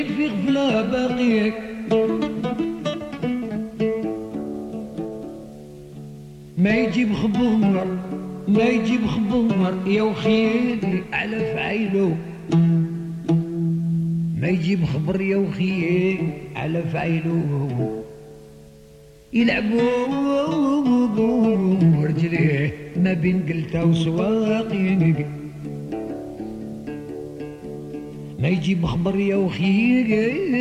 في غفلة باقيك ما يجيب خبر ما يجيب خبر يا وخيلي على فعيلو ما يجيب خبر يا وخيلي على فعيلو يلعبوا رجليه ما بين قلته وسواقي ما يجيب خبر يا وخيلي